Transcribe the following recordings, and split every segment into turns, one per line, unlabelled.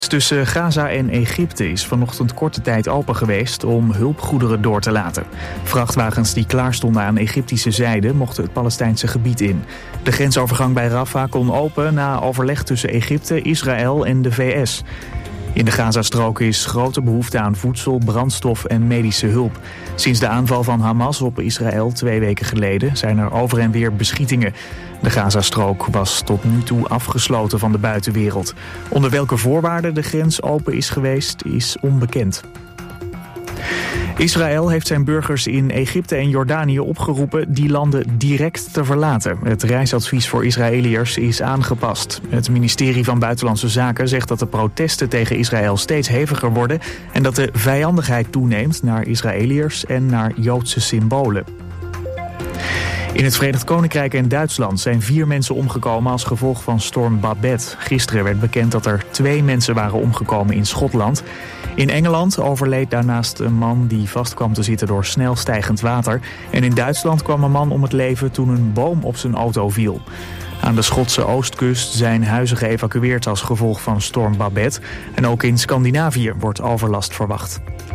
Tussen Gaza en Egypte is vanochtend korte tijd open geweest om hulpgoederen door te laten. Vrachtwagens die klaar stonden aan Egyptische zijde mochten het Palestijnse gebied in. De grensovergang bij Rafah kon open na overleg tussen Egypte, Israël en de VS. In de Gazastrook is grote behoefte aan voedsel, brandstof en medische hulp. Sinds de aanval van Hamas op Israël 2 weken geleden zijn er over en weer beschietingen. De Gazastrook was tot nu toe afgesloten van de buitenwereld. Onder welke voorwaarden de grens open is geweest, is onbekend. Israël heeft zijn burgers in Egypte en Jordanië opgeroepen die landen direct te verlaten. Het reisadvies voor Israëliërs is aangepast. Het ministerie van Buitenlandse Zaken zegt dat de protesten tegen Israël steeds heviger worden en dat de vijandigheid toeneemt naar Israëliërs en naar Joodse symbolen. In het Verenigd Koninkrijk en Duitsland zijn 4 mensen omgekomen als gevolg van storm Babette. Gisteren werd bekend dat er 2 mensen waren omgekomen in Schotland. In Engeland overleed daarnaast een man die vast kwam te zitten door snel stijgend water. En in Duitsland kwam een man om het leven toen een boom op zijn auto viel. Aan de Schotse oostkust zijn huizen geëvacueerd als gevolg van storm Babette. En ook in Scandinavië wordt overlast verwacht.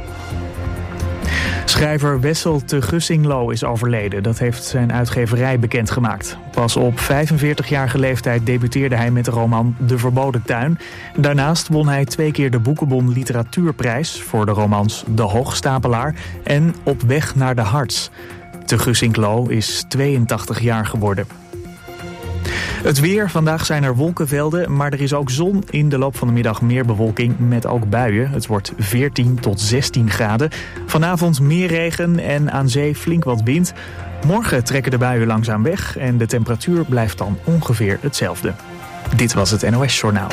Schrijver Wessel te Gussinglo is overleden. Dat heeft zijn uitgeverij bekendgemaakt. Pas op 45-jarige leeftijd debuteerde hij met de roman De Verboden Tuin. Daarnaast won hij 2 keer de Boekenbon Literatuurprijs voor de romans De Hoogstapelaar en Op weg naar de Harts. Te Gussinglo is 82 jaar geworden. Het weer. Vandaag zijn er wolkenvelden, maar er is ook zon. In de loop van de middag meer bewolking met ook buien. Het wordt 14 tot 16 graden. Vanavond meer regen en aan zee flink wat wind. Morgen trekken de buien langzaam weg en de temperatuur blijft dan ongeveer hetzelfde. Dit was het NOS Journaal.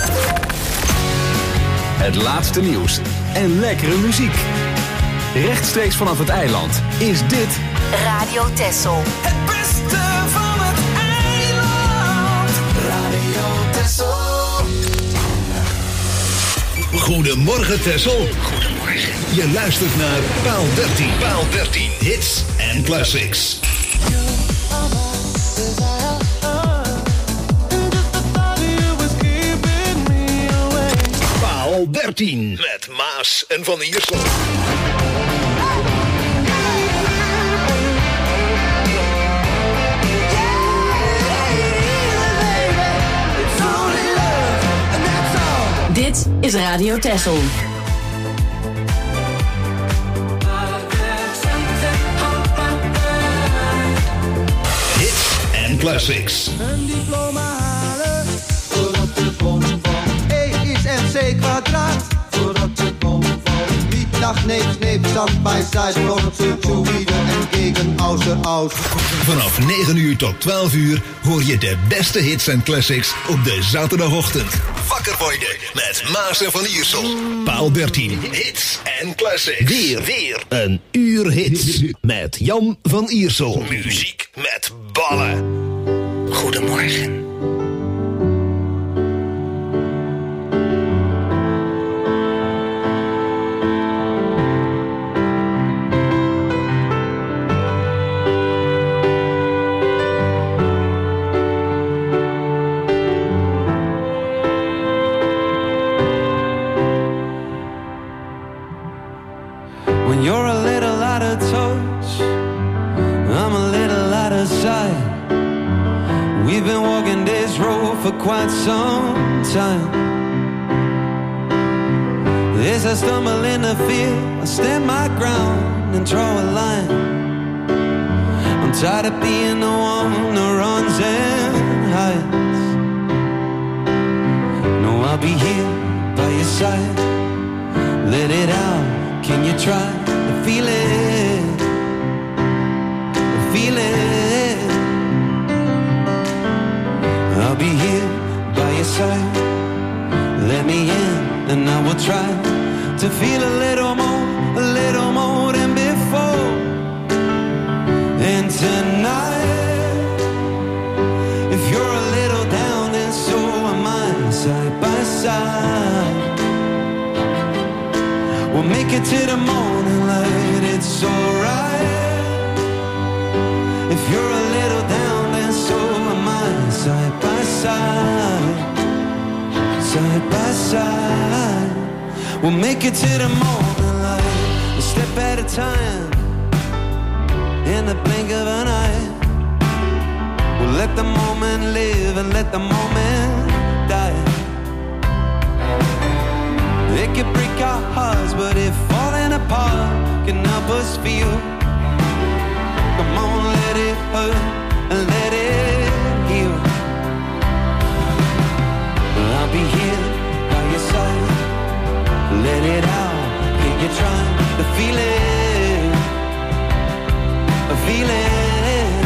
Het laatste nieuws en lekkere muziek. Rechtstreeks vanaf het eiland is dit
Radio Texel.
Het beste van het eiland. Radio Texel.
Goedemorgen Texel.
Goedemorgen.
Je luistert naar Paal 13. Paal 13. Hits en classics. Paal 13. Met Maas en Van Iersel.
Dit is Radio Texel.
Hits en classics.
Een diploma halen voordat de bom valt. E is MC kwadraat voordat de bom valt. Wie dag neemt stand bij side voordat ze zuwieden en gegen außer aus.
Vanaf 9 uur tot 12 uur hoor je de beste hits en classics op de zaterdagochtend. Wakker worden met Maas en Van Iersel. Paal 13. Hits en classics. Weer een uur hits met Jan van Iersel. Muziek met ballen.
Goedemorgen.
You're a little out of touch, I'm a little out of sight. We've been walking this road for quite some time. As I stumble in the field, I stand my ground and draw a line. I'm tired of being the one who runs and hides. No, I'll be here by your side. Let it out, can you try? Feel it, feel it. I'll be here by your side. Let me in and I will try to feel a little more than before. And tonight, if you're a little down, then so am I, side by side. We'll make it to the morning light, it's alright. If you're a little down, then so am I, side by side, side by side. side. We'll make it to the morning light, a step at a time, in the blink of an eye. We'll let the moment live and let the moment die. It could break our hearts, but if falling apart can help us feel, come on, let it hurt and let it heal. I'll be here by your side. Let it out, can you try to feel it, feel it.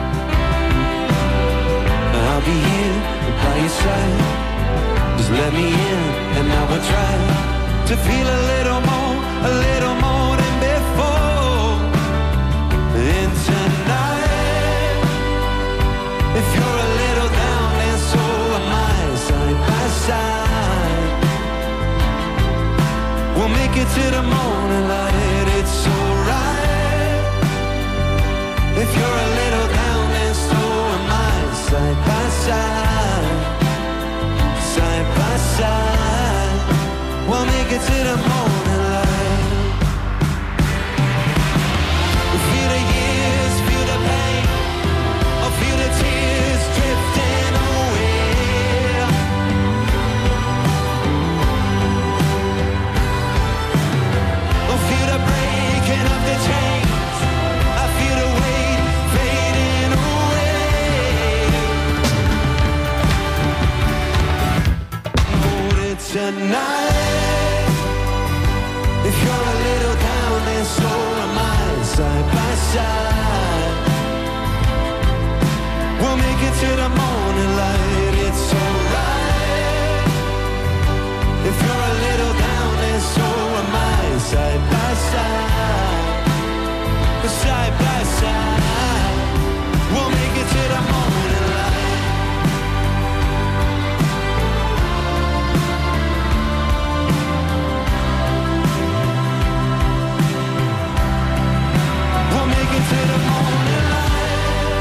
I'll be here by your side. Just let me in and I will try to feel a little more than before. And tonight, if you're a little down, then so am I, side by side. We'll make it to the morning light, it's alright. If you're a little down, then so am I, side by side, side by side. We'll make it to the morning light. Feel the years, feel the pain, or feel the tears drifting away. Or feel the breaking of the chains, I feel the weight fading away. Hold it tonight. If you're a little down, then so am I, side by side. We'll make it to the morning light, it's alright. If you're a little down, then so am I, side by side, side by side. We'll make it to the morning light. We'll make it to the morning light.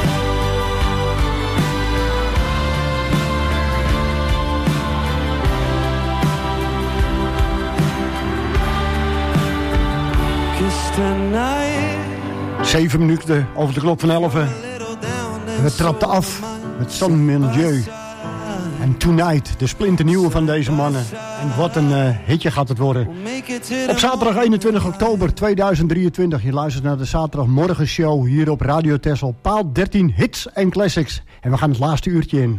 Kiss tonight.
7 minuten over de klok van 11. We trapten af met San Milieu. En Tonight, de splinternieuwe van deze mannen. En wat een hitje gaat het worden. Op zaterdag 21 oktober 2023. Je luistert naar de zaterdagmorgenshow hier op Radio Texel. Paal 13 hits en classics. En we gaan het laatste uurtje in.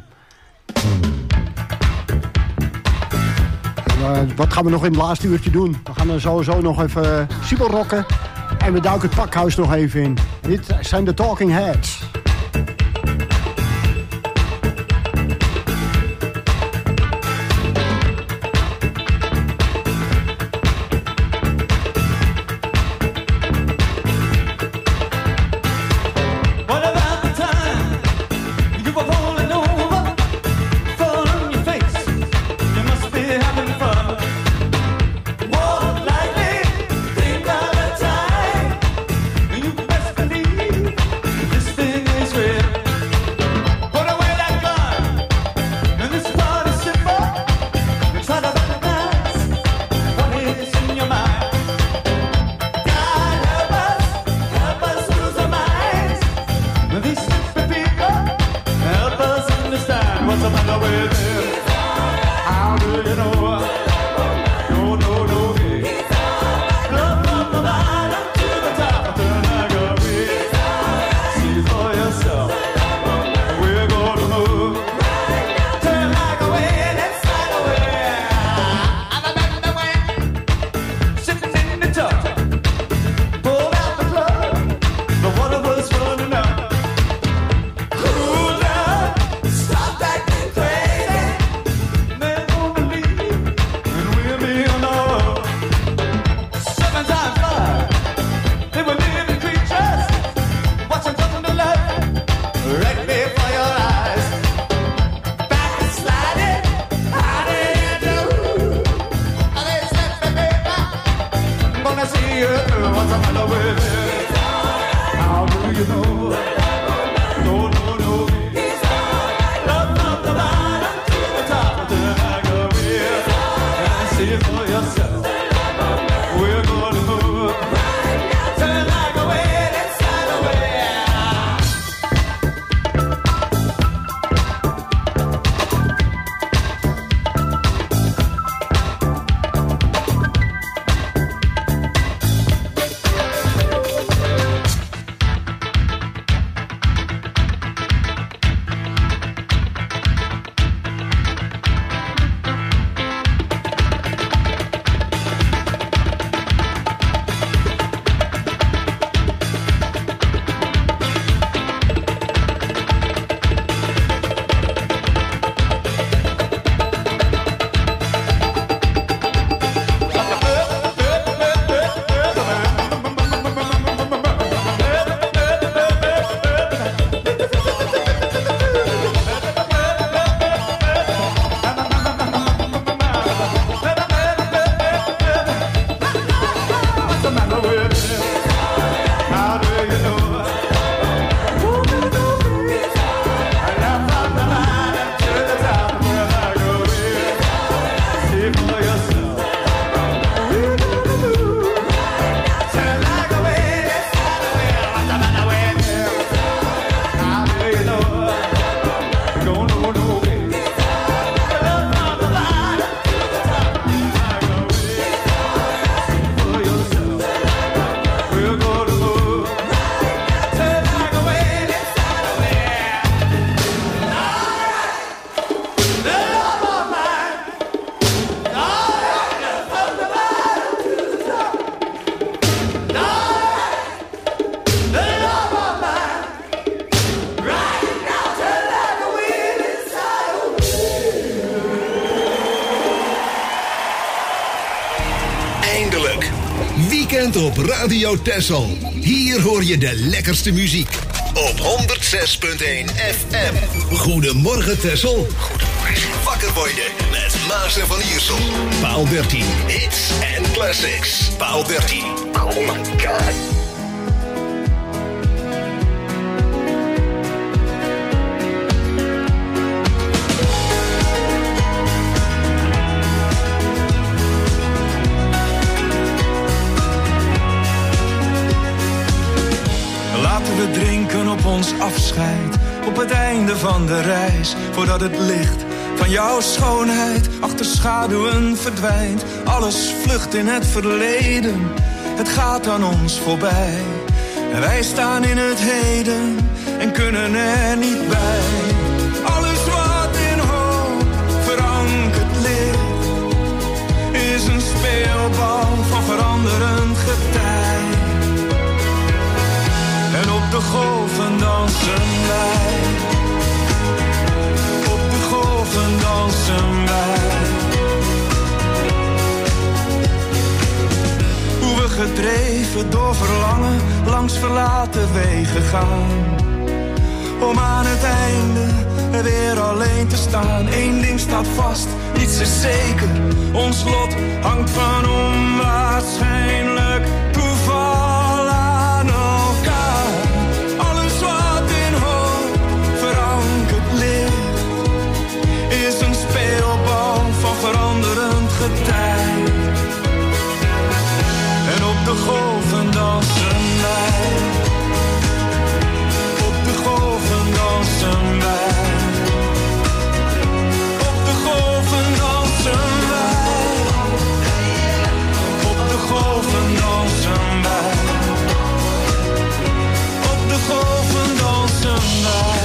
Wat gaan we nog in het laatste uurtje doen? We gaan er sowieso nog even siebelrocken. En we duiken het pakhuis nog even in. Dit zijn de Talking Heads.
for yourself. We're gonna move. Turn like a way, let's slide away.
Weekend op Radio Texel. Hier hoor je de lekkerste muziek. Op 106.1 FM. Goedemorgen Texel. Goedemorgen. Wakker worden met Maas en Van Iersel. Paal 13. Hits en classics. Paal 13. Oh my god.
We drinken op ons afscheid, op het einde van de reis. Voordat het licht van jouw schoonheid achter schaduwen verdwijnt. Alles vlucht in het verleden, het gaat aan ons voorbij. En wij staan in het heden en kunnen er niet bij. Alles wat in hoop verankerd ligt, is een speelbal van veranderend getij. En op de golven dansen wij. Op de golven dansen wij. Hoe we gedreven door verlangen langs verlaten wegen gaan. Om aan het einde weer alleen te staan. Eén ding staat vast, niets is zeker. Ons lot hangt van onwaarschijnlijk toeval. Veranderend getij. En op de golven dansen wij. Op de golven dansen wij. Op de golven dansen wij. Op de golven dansen wij. Op de golven dansen wij.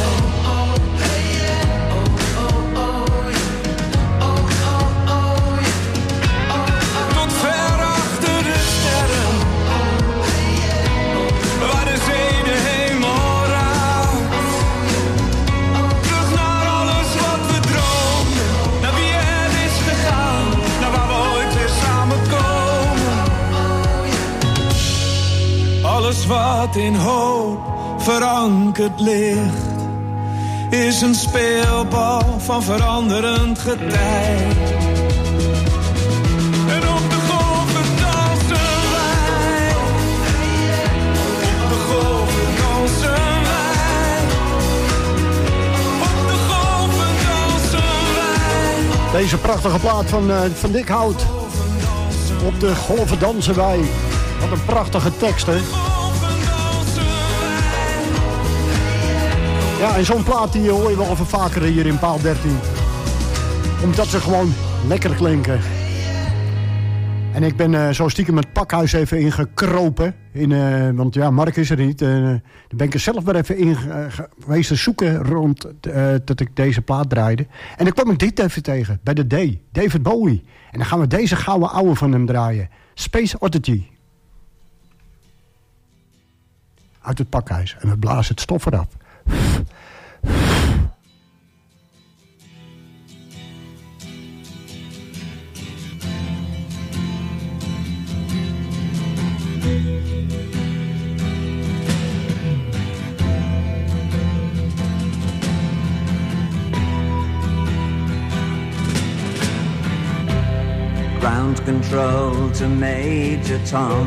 Alles wat in hoop verankerd ligt, is een speelbal van veranderend getij. En op de golven dansen wij. Op de golven dansen wij. Op de golven dansen wij.
Deze prachtige plaat van Dick Hout. Op de golven dansen wij. Wat een prachtige tekst, hè? Ja, en zo'n plaat die hoor je wel even vaker hier in Paal 13. Omdat ze gewoon lekker klinken. En ik ben zo stiekem het pakhuis even ingekropen. Want ja, Mark is er niet. Dan ben ik er zelf maar even in geweest te zoeken rond dat ik deze plaat draaide. En dan kwam ik dit even tegen, bij de D. David Bowie. En dan gaan we deze gouden ouwe van hem draaien. Space Oddity. Uit het pakhuis. En we blazen het stof eraf.
Ground control to Major Tom.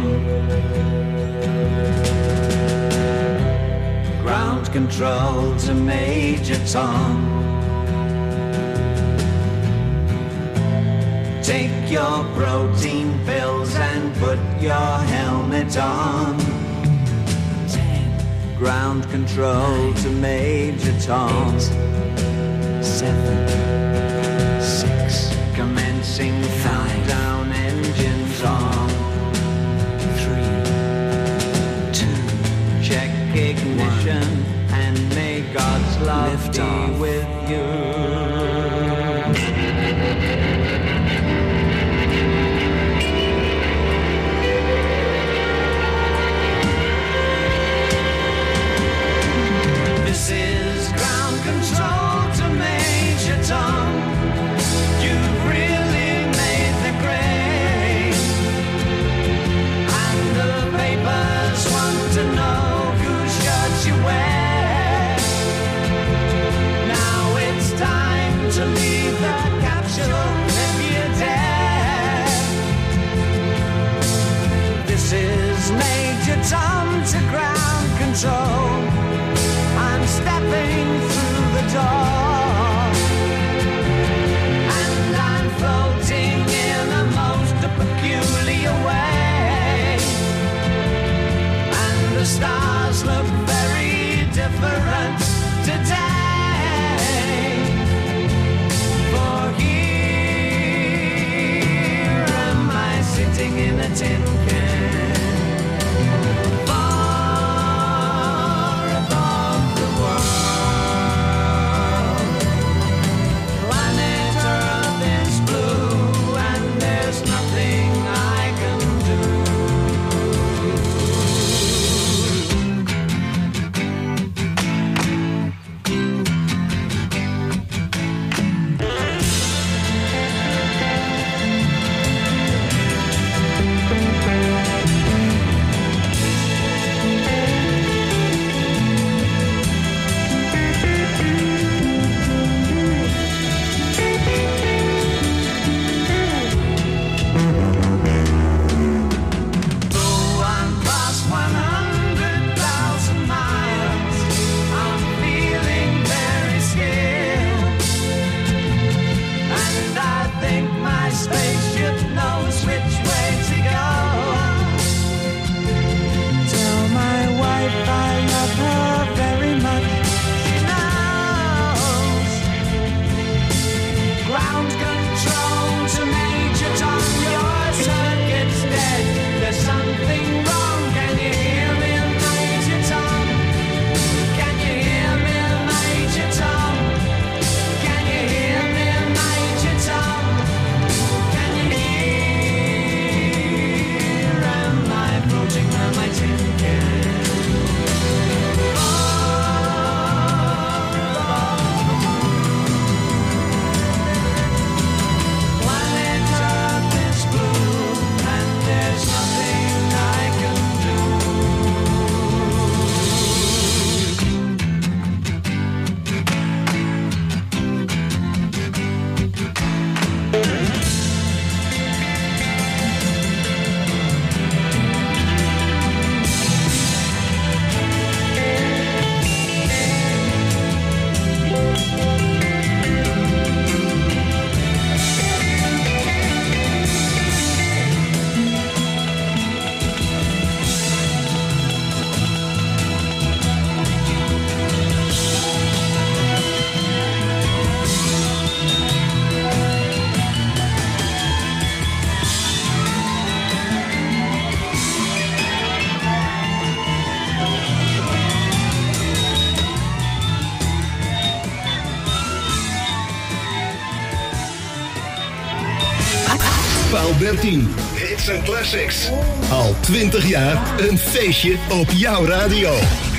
Ground control to Major Tom. Take your protein pills and put your helmet on. 10. Ground control to Major Tom. 8, 7, 6. Commencing countdown, engines on. 3, 2. Check ignition 1. And may God's love lift be off. With you. This is ground control to Major Tom. You've really made the grade, and the papers want to know whose shirt you wear. Now it's time to leave the capsule if you dare. This is Major Tom to ground control. I'm stepping through the door, and I'm floating in a most peculiar way, and the stars look very different today. For here am I sitting in a tin can. Far above the world.
13. Hits and Classics. Al 20 jaar een feestje op jouw radio.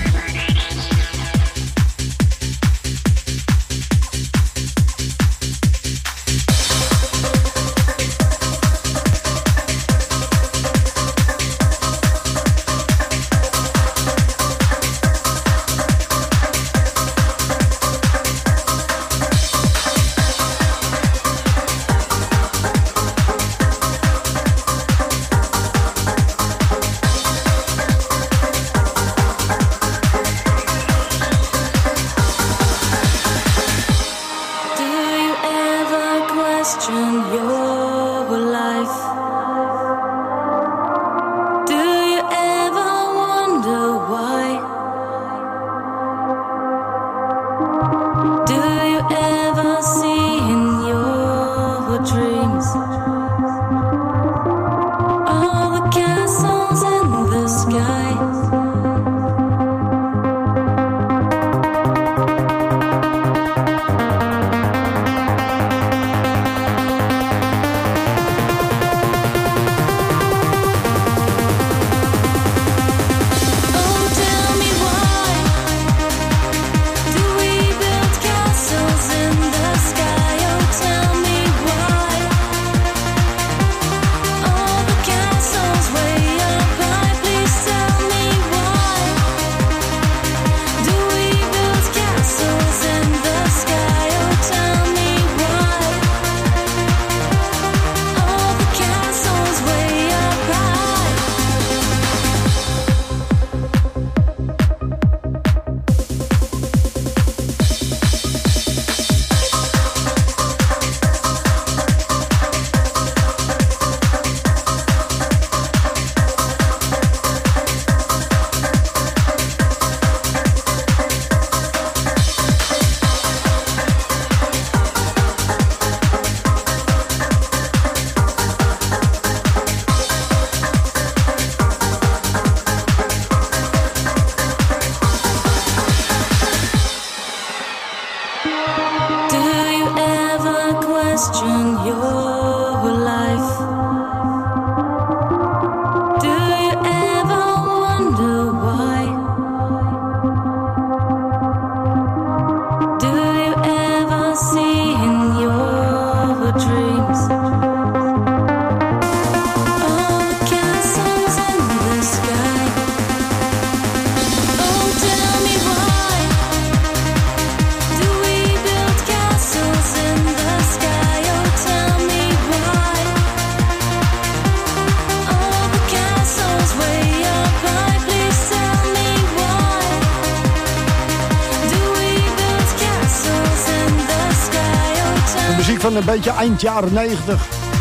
Van een beetje eind jaren 90,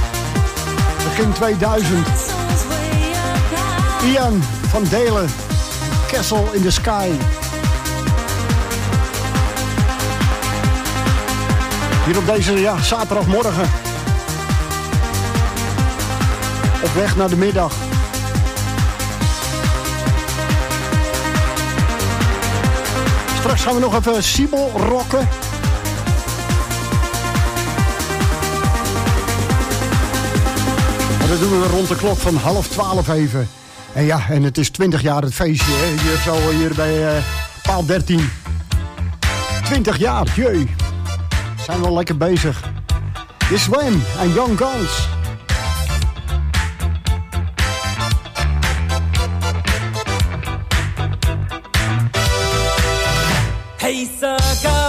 begin 2000. Ian van Delen, Castle in the Sky. Hier op deze zaterdagmorgen. Op weg naar de middag. Straks gaan we nog even Siebel rocken. Dat doen we rond de klok van 11:30 even. En ja, en het is 20 jaar het feestje, hè? Hier bij paal 13. 20 jaar, jee. Zijn we al lekker bezig. The Swim en Young Guns.
Hey, sucker.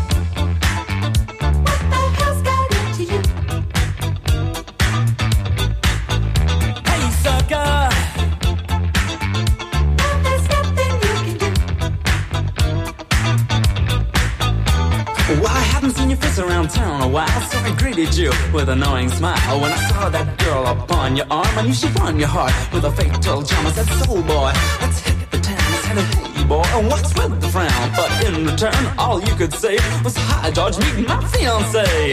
Around town a while, so I greeted you with an knowing smile. When I saw that girl upon your arm, I knew she'd won your heart with a fatal charm. I said, soul boy, let's hit the town. I said, hey boy, and what's with the frown? But in return, all you could say was, hi George, meet my fiancé.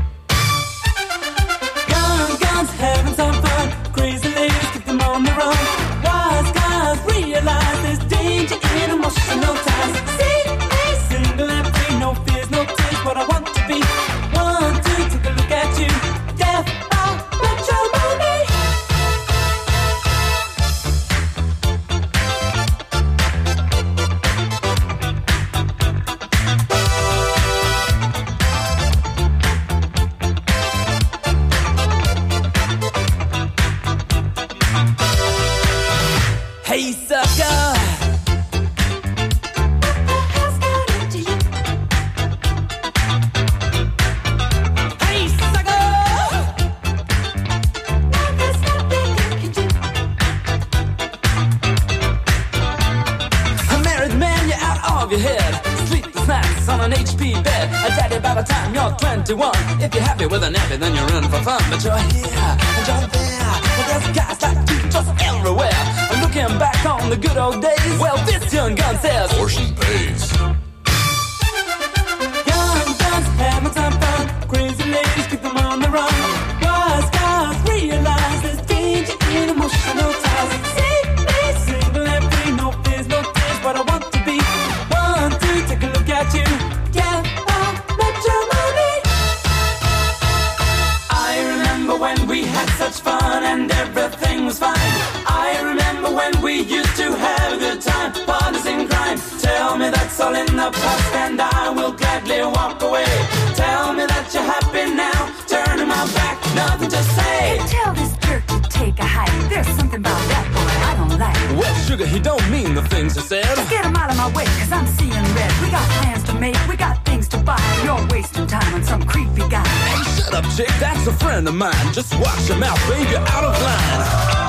Young guns having some fun, crazy ladies keep them on the run. Wise guys realize there's danger in emotional ties. See me single and free, no fears, no tears, what I want to be. 1, 2, take a look at you. Death by matrimony.
HP bed. Daddy, by the time you're 21, if you're happy with a nappy, then you're in for fun. But you're here and you're there, but there's guys like you just everywhere. And looking back on the good old days, well, this young gun says,
portion pays.
Young guns having some fun. Crazy ladies keep them on the run. Wise guys realize there's danger in emotional ties. See me single and free, no fears, no tears, but I want to be one to take a look at you. Yeah, I'll let your money. I remember when we had such fun and everything was fine. I remember when we used to have a good time, partners in crime. Tell me that's all in the past and I will gladly walk away. Tell me that you're happy now, turning my back, nothing to say.
Hey, tell this jerk to take a hike. There's something about that boy I don't like.
Well, sugar, he don't mean the things he said.
Just get him out of my way, cause I'm seeing red. We got plans to make, we got things to buy. You're wasting time on some creepy guy.
Hey, shut up, chick, that's a friend of mine. Just watch your mouth, baby, you're out of line.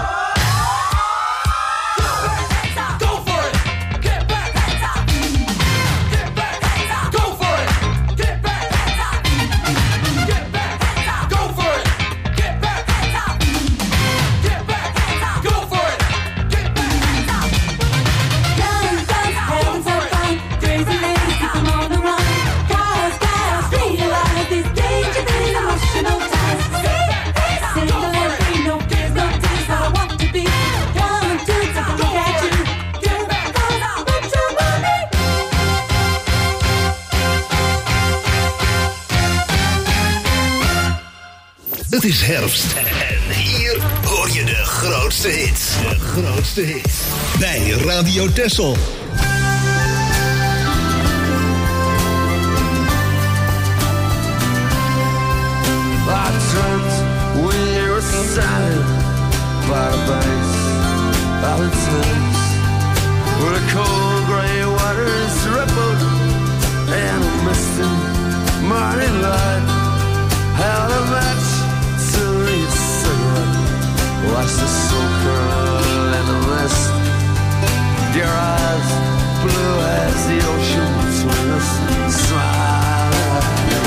Het is herfst en hier hoor je de grootste hits. De grootste hits. Bij Radio Texel.
I dreamt we were standing by the banks of the Thames, where the cold grey waters rippled and a misty morning light held a match to each cigarette. Watch the smoke curl in the mist. Your eyes blue as the ocean between us, smiling at me.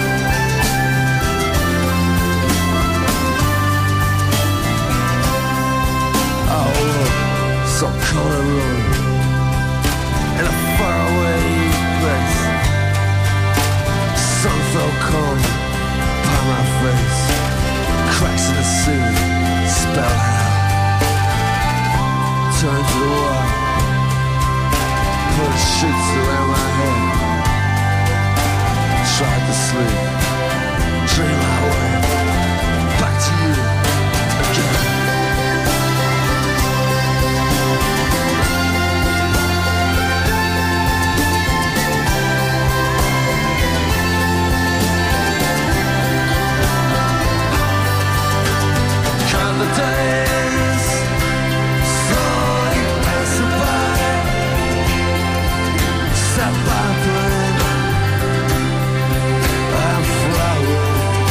So cold and lonely in a faraway place. Sun fell cold upon my face. Cracks in the ceiling spell hell. Turned to the wall, put sheets around my head. Tried to sleep, dream my way back to you again. The days slowly passing by, step by bread and flower.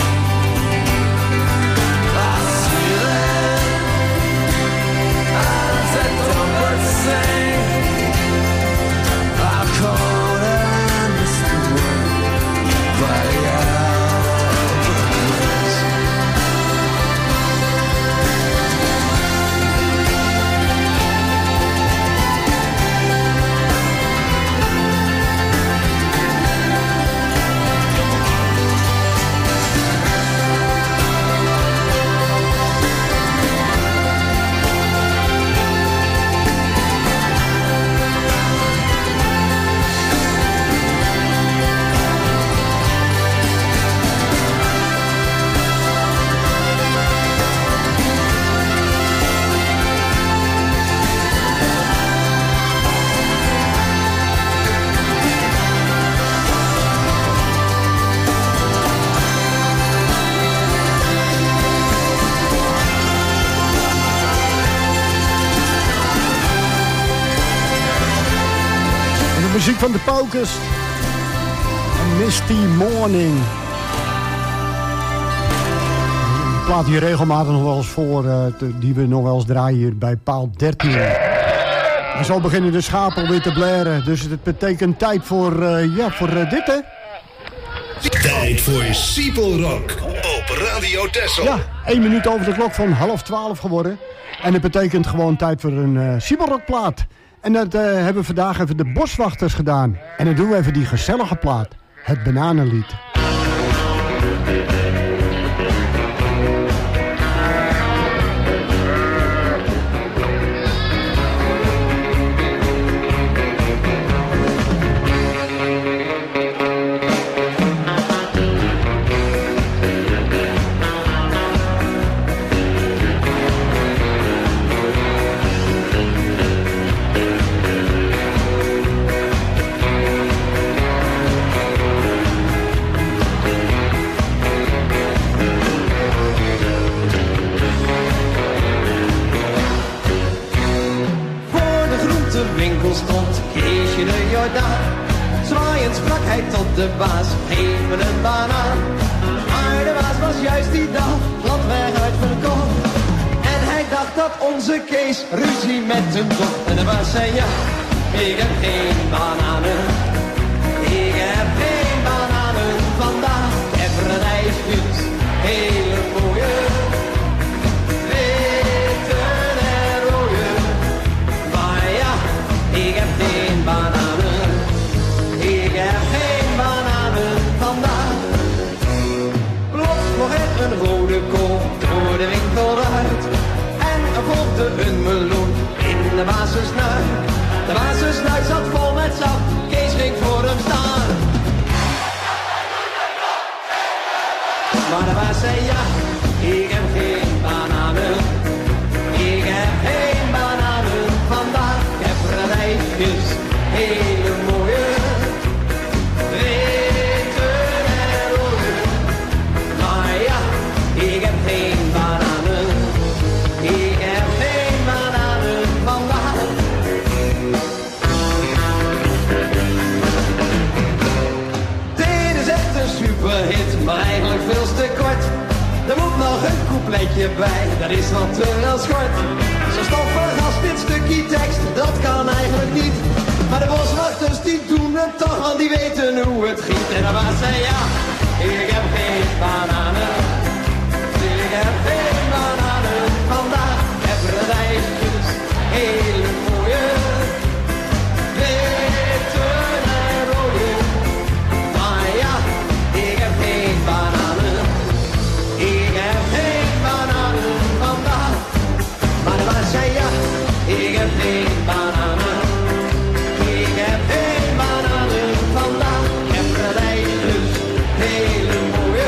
I see them as a dumbbird sing. I cold and misty wind by the Albert Bridge.
Muziek van de Pokers. En Misty Morning. Een plaat die regelmatig nog wel eens voor, die we nog wel eens draaien hier bij paal 13. En zo beginnen de schapen weer te blaren. Dus het betekent tijd voor dit, hè?
Tijd voor Siepel Rock op Radio Texel.
Ja, 1 minuut over de klok van 11:30 geworden. En het betekent gewoon tijd voor een Siebelrock-plaat. En dat hebben we vandaag even de Boswachters gedaan. En dan doen we even die gezellige plaat. Het Bananenlied.
Zwaaiend sprak hij tot de baas, geef me een banaan. Maar de baas was juist die dag platweg uitverkocht. En hij dacht dat onze Kees ruzie met hem zocht. En de baas zei ja, ik heb geen bananen. Ik heb geen bananen vandaag. Ik heb radijsjes, hele mooie. Witte en rode. Maar ja, ik heb geen bananen. Ik heb geen bananen vandaag. Plots vloog er een rode kool door de winkel uit. En er volgde een meloen in de basisnuit. De basisnuit zat vol met sap, Kees ging voor hem staan. Maar de baas zei ja, ik heb geen bananen. Ik heb geen bananen vandaag. Ik heb radijsjes, hele mooie. Ik heb geen bananen, ik heb geen bananen vandaag. Dit is echt een superhit, maar eigenlijk veel te kort. Er moet nog een coupletje bij, dat is wat te wel schort. Zo stoffig als dit stukje tekst, dat kan eigenlijk niet. Maar de boswachters die doen het toch, want die weten hoe het giet. En de baas zei ja, ik heb geen bananen. Ik heb geen bananen vandaag, ik heb radijsjes, hele mooie, witte en rode. Maar ja, ik heb geen bananen, ik heb geen bananen vandaag. Maar de baas zei ja, ik heb geen bananen, ik heb geen bananen vandaag. Ik heb radijsjes, hele mooie.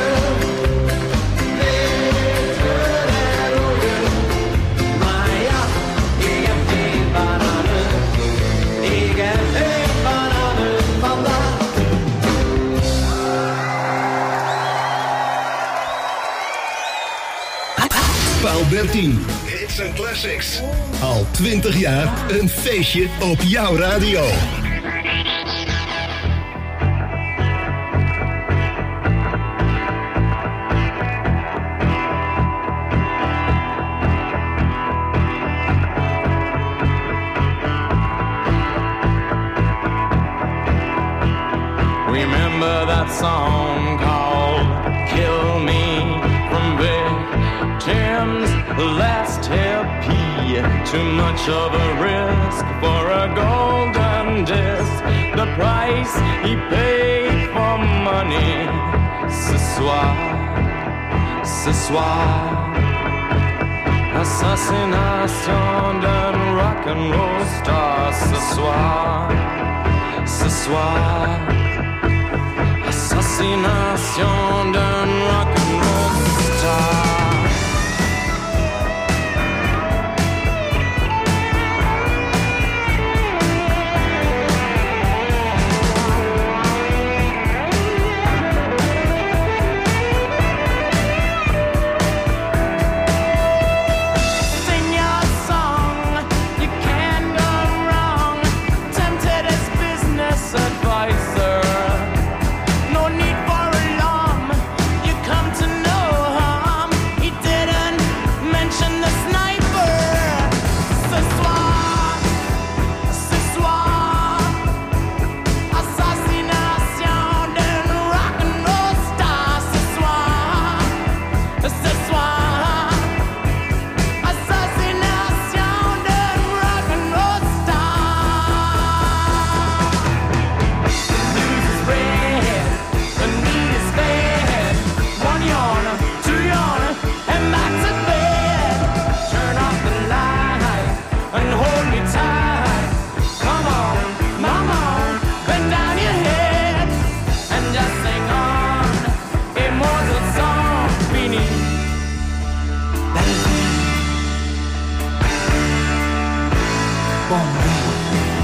Paal 13. Hits and Classics. Al 20 jaar een feestje op jouw radio.
Remember that song called Kill Me from Victims Last LP. Too much of a risk for a golden disc. The price he paid for money. Ce soir, ce soir. Assassination d'un rock'n'roll star. Ce soir, ce soir. Assassination d'un rock'n'roll star.
Advisor, no need for alarm. You come
upon me.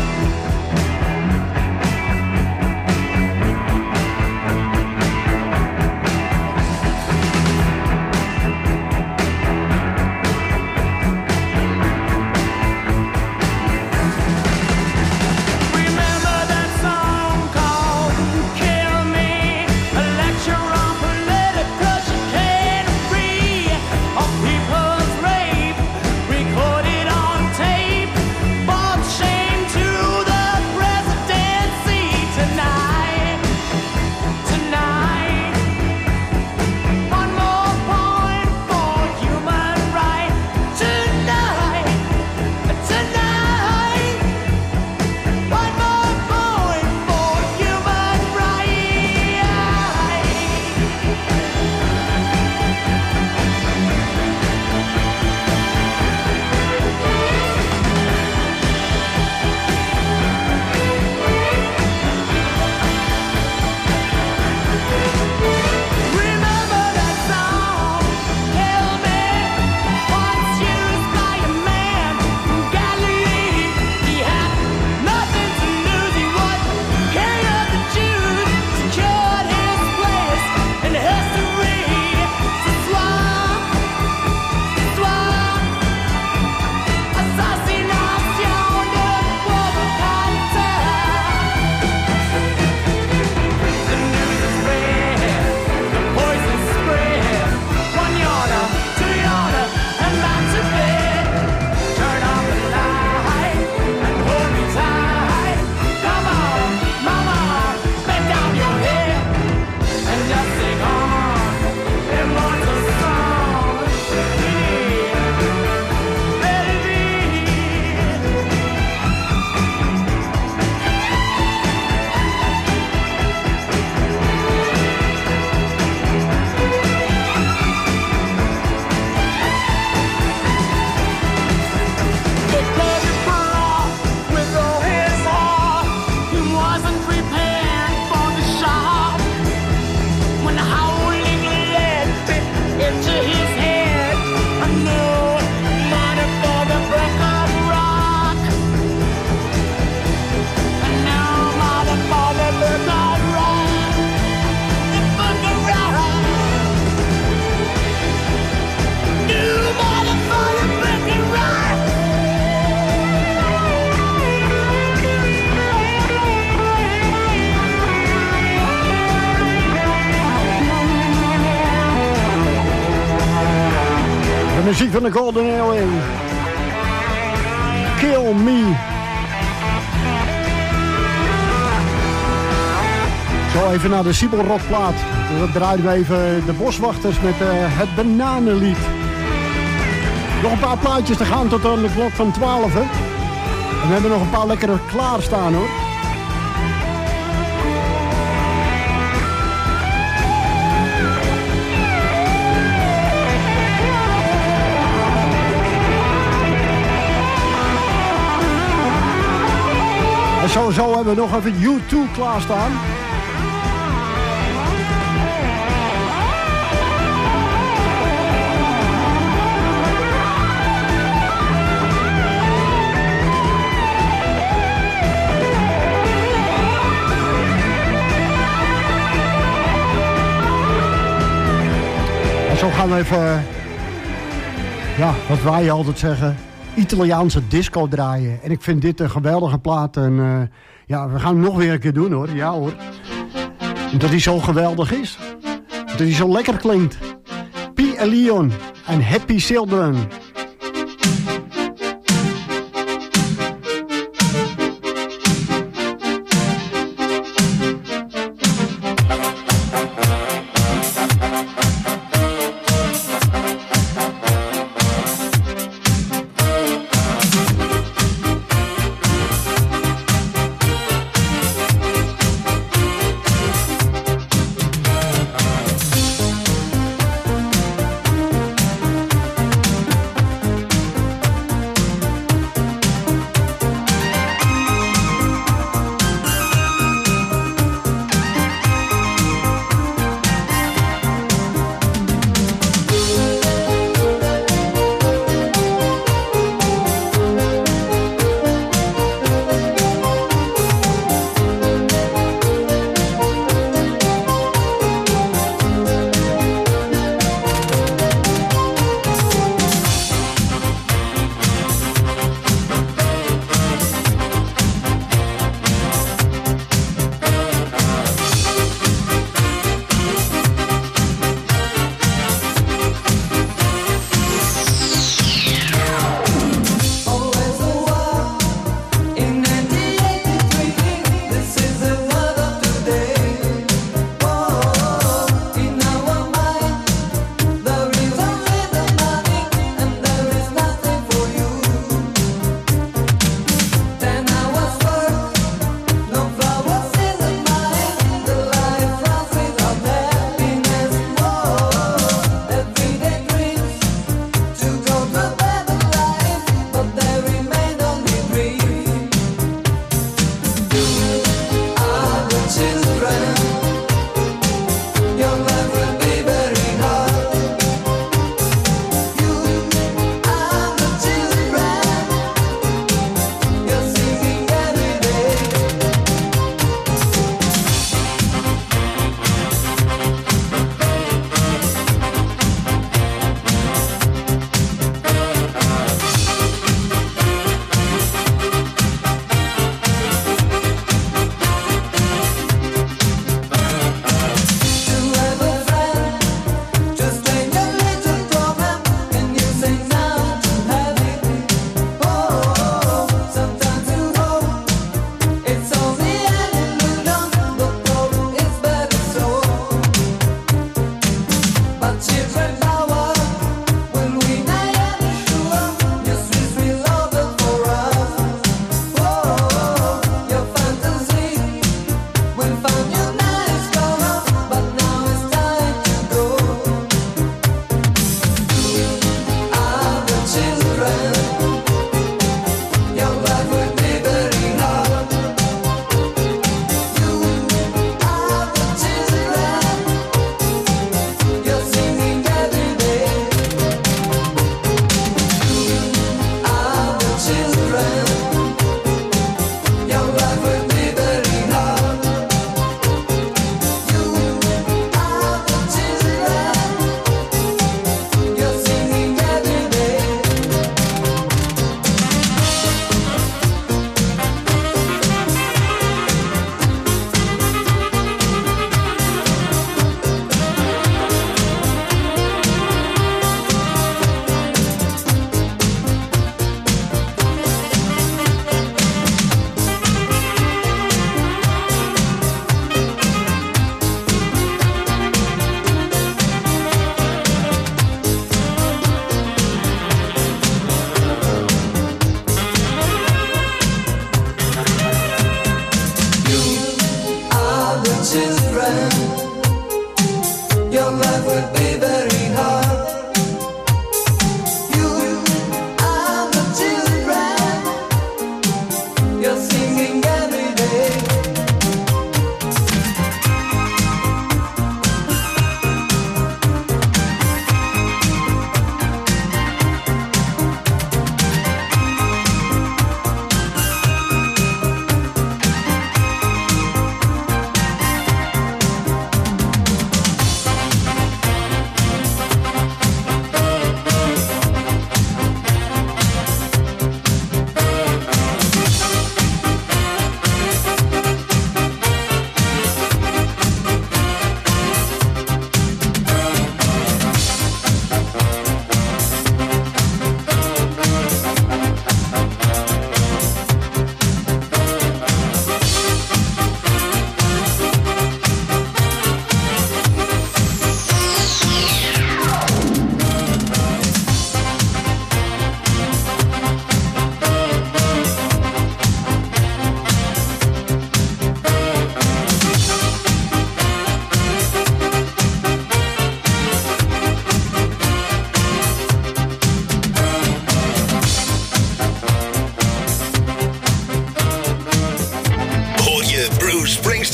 Muziek van de Golden Earring. Kill Me. Zo even naar de Siebel Rockplaat. Dan draaien we even de Boswachters met het Bananenlied. Nog een paar plaatjes te gaan tot aan de klok van 12. Hè? En we hebben nog een paar lekkere klaarstaan hoor. En sowieso hebben we nog even U2 klaarstaan. En zo gaan we even, ja, wat wij altijd zeggen, Italiaanse disco draaien. En ik vind dit een geweldige plaat. En ja, we gaan het nog weer een keer doen hoor. Ja hoor. Dat hij zo geweldig is. Dat hij zo lekker klinkt. P. Leon en Happy Children.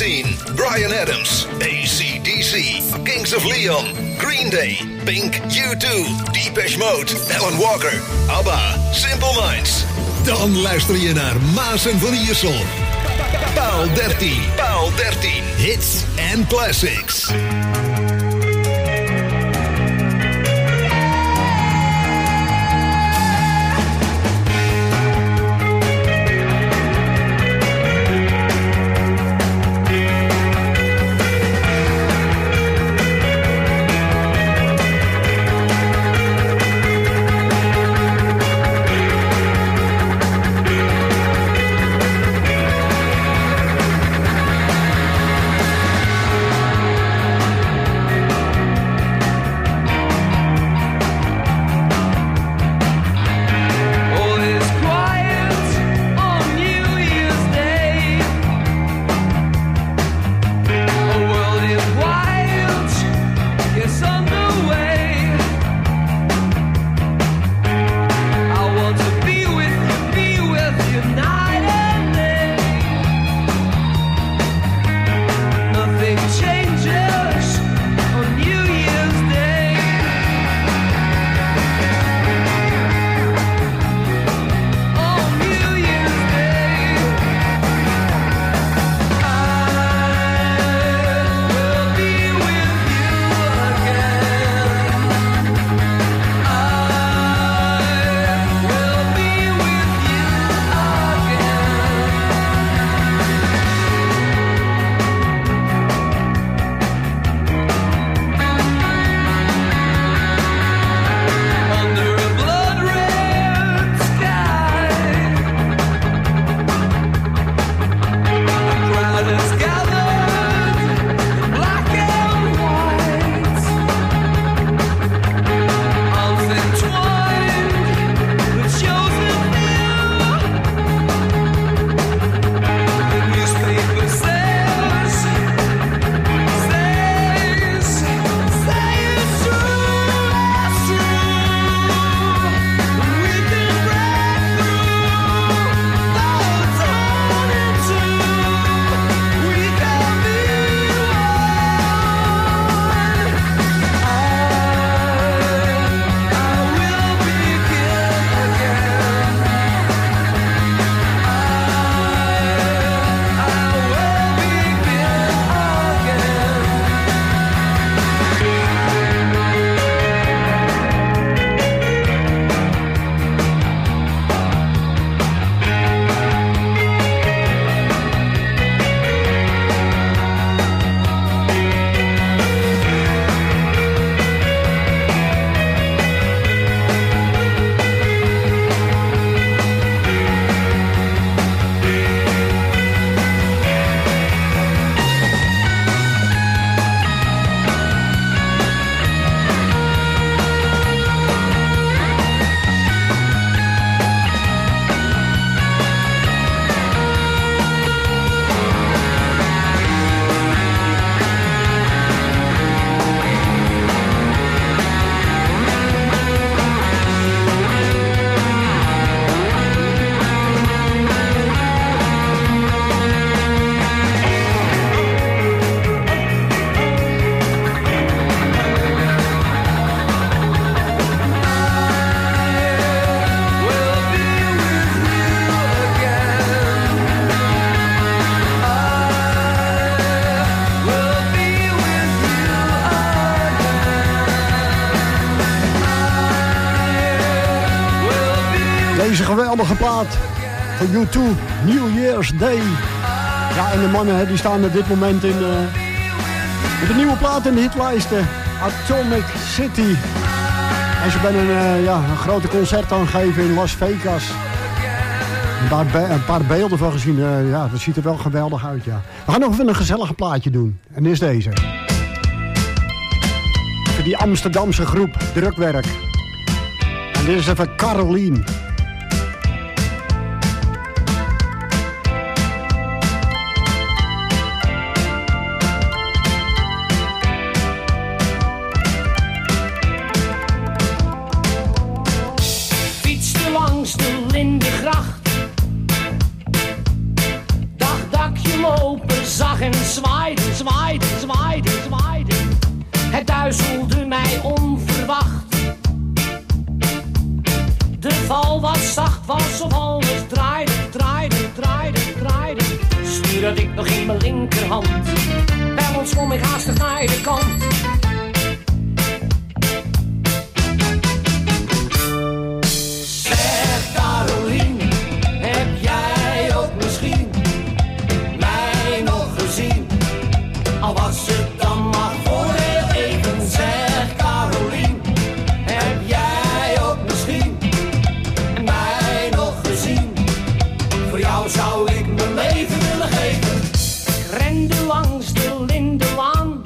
13, Bryan Adams, AC/DC, Kings of Leon, Green Day, Pink, U2, Depeche Mode, Alan Walker, ABBA, Simple Minds. Dan luister je naar Maas en Van Iersel. Paal 13. Paal 13. Hits and Classics.
Deze geweldige plaat van U2, New Year's Day. Ja, en de mannen die staan op dit moment in met een nieuwe plaat in de hitlijsten. Atomic City. En ze zijn een grote concert aan het geven in Las Vegas. Een paar beelden van gezien. Ja, dat ziet er wel geweldig uit, ja. We gaan nog even een gezellig plaatje doen. En dit is deze. Voor die Amsterdamse groep Drukwerk. En dit is even Caroline.
Fietste langs de Lindegracht. Dacht dat ik je lopen zag en zwaaide, zwaaide, zwaaide, zwaaide. Het duizelde mij onverwacht. De val was zacht, was of alles draaide, draaide, draaide, draaide. Stuur had ik nog in mijn linkerhand. Bij ons kom ik haastig naar de kant. Zeg Carolien, heb jij ook misschien mij nog gezien? Al was het dan maar voor heel even. Zeg Carolien, heb jij ook misschien mij nog gezien? Voor jou zou ik mijn leven willen geven. Ik rende langs de Lindenlaan.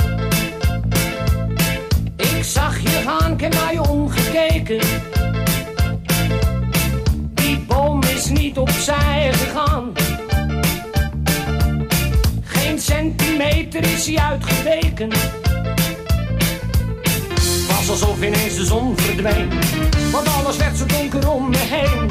Ik zag je gaan, ik heb naar je omgekeken. Die boom is niet opzij gegaan. Geen centimeter is hij uitgeweken. Was alsof ineens de zon verdween, want alles werd zo donker om me heen.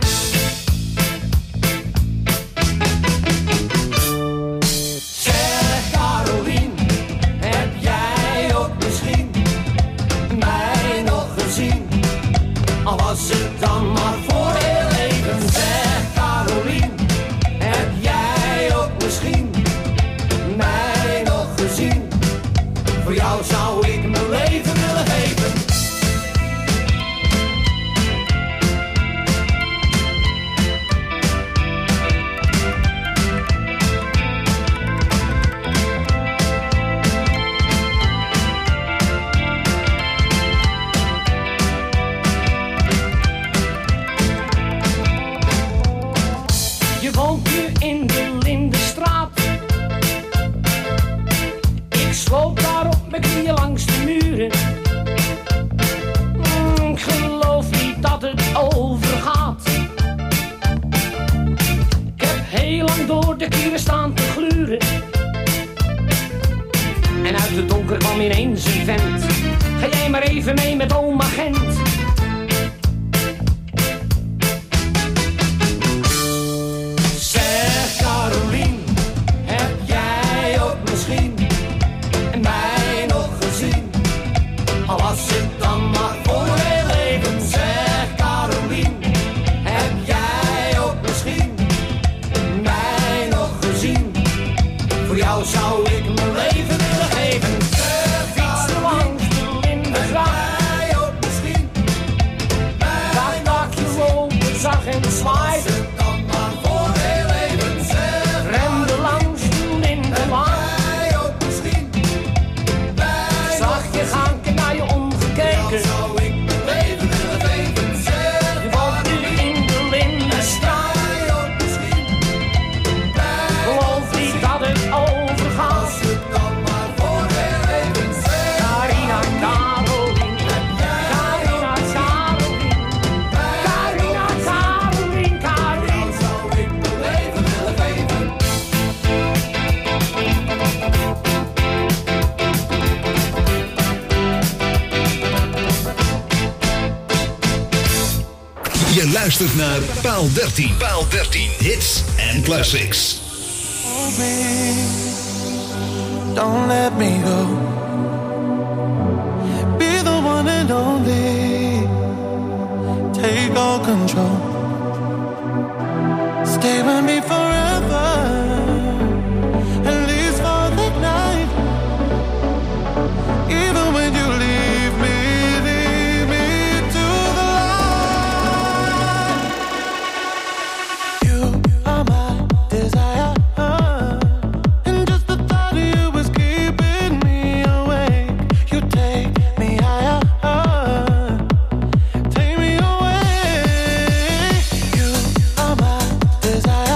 Zeg Carolien, heb jij ook misschien mij nog gezien? Al was het dan maar voor heel even. Zeg Carolien, heb jij ook misschien mij nog gezien? Voor jou zou ik mijn leven willen geven. Je woont nu in de Lindenstraat. Ik sloop daar op mijn knieën langs de muren. Ik geloof niet dat het overgaat. Ik heb heel lang door de kieren staan te gluren. En uit het donker kwam ineens een vent. Ga jij maar even mee met oma Gent. Zeg Carolien, heb jij ook misschien mij nog gezien? Al was het dan maar voor heel even. Zeg Carolien, heb jij ook misschien mij nog gezien? Voor jou zou ik mijn leven willen geven. Fietsen langs de Lindenstraat. Daar dakje lopen, zag en zwaaide. Rende langs de Lindenlaan. Zag je gaan, ik heb naar je omgekeken. Je woont nu in de Lindenstraat. Geloof niet dat het overgaat. Carina, Carolien. Carina, Carolien. Carina, Carolien, Carolien. Zou ik mijn leven willen geven?
Je luistert naar Paal 13. Paal 13. Hits and classics.
Hold me, don't let me go. Be the one and only. Take all control. Stay with me forever. At least for the night. Even when you leave me to the light. You are my desire. And just the thought of you is keeping me awake. You take me higher. Take me away. You are my desire.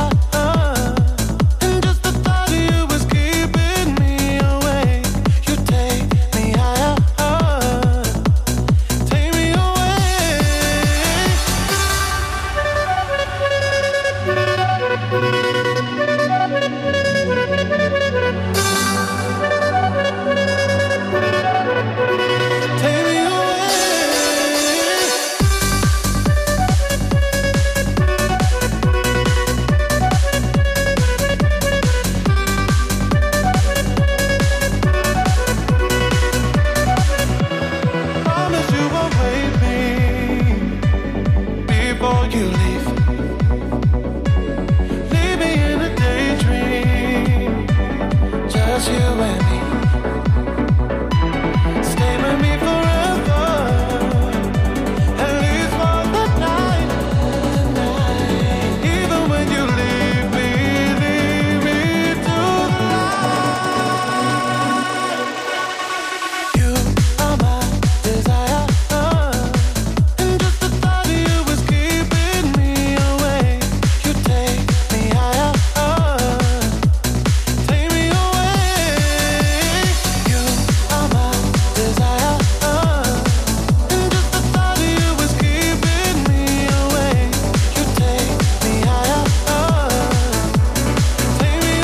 you leave. Leave me in a daydream, just you and me. Stay with me forever, at least for the night. Even when you leave me to the light. You are my desire, and just the thought of you was keeping me awake. You take me higher, take me away. You are my desire, and just the thought of you was keeping me awake. You take me higher, take me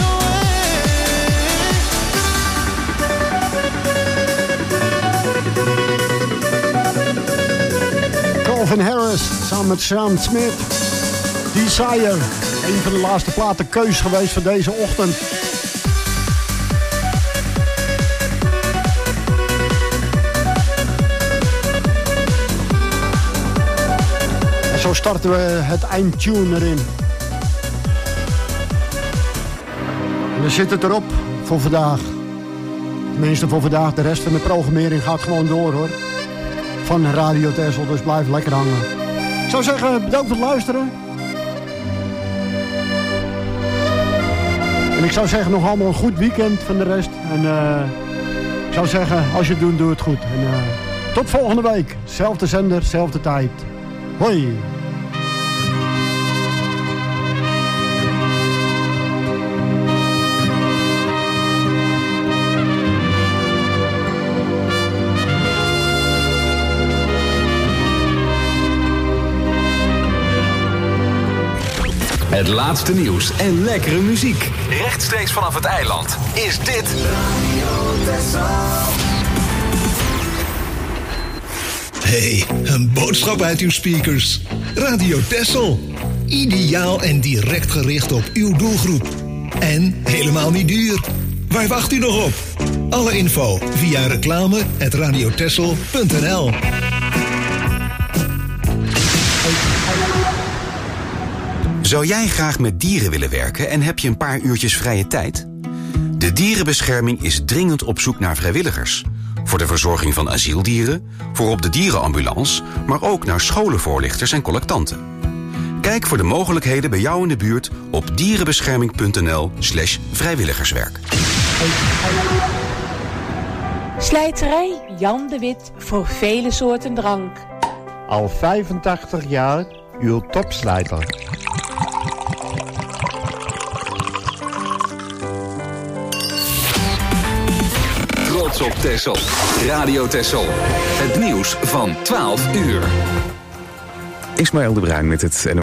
Calvin Harris samen met Sam Smith. Desire. Een van de laatste platen keus geweest voor deze ochtend. En zo starten we het eindtune erin. En dan zit het erop voor vandaag. Tenminste voor vandaag. De rest van de programmering gaat gewoon door hoor. Van Radio Texel, dus blijf lekker hangen. Ik zou zeggen, bedankt voor het luisteren. En ik zou zeggen, nog allemaal een goed weekend van de rest. En ik zou zeggen, als je het doet, doe het goed. En tot volgende week. Zelfde zender, zelfde tijd. Hoi.
Het laatste nieuws en lekkere muziek. Rechtstreeks vanaf het eiland is dit Radio Texel.
Hey, een boodschap uit uw speakers. Radio Texel. Ideaal en direct gericht op uw doelgroep. En helemaal niet duur. Waar wacht u nog op? Alle info via reclame@radiotexel.nl.
Zou jij graag met dieren willen werken en heb je een paar uurtjes vrije tijd? De dierenbescherming is dringend op zoek naar vrijwilligers. Voor de verzorging van asieldieren, voor op de dierenambulance, maar ook naar scholenvoorlichters en collectanten. Kijk voor de mogelijkheden bij jou in de buurt op dierenbescherming.nl/vrijwilligerswerk.
Slijterij Jan de Wit voor vele soorten drank.
Al 85 jaar uw topslijter.
Trots op Texel. Radio Texel. Het nieuws van 12 uur.
Ismaël de Bruin met het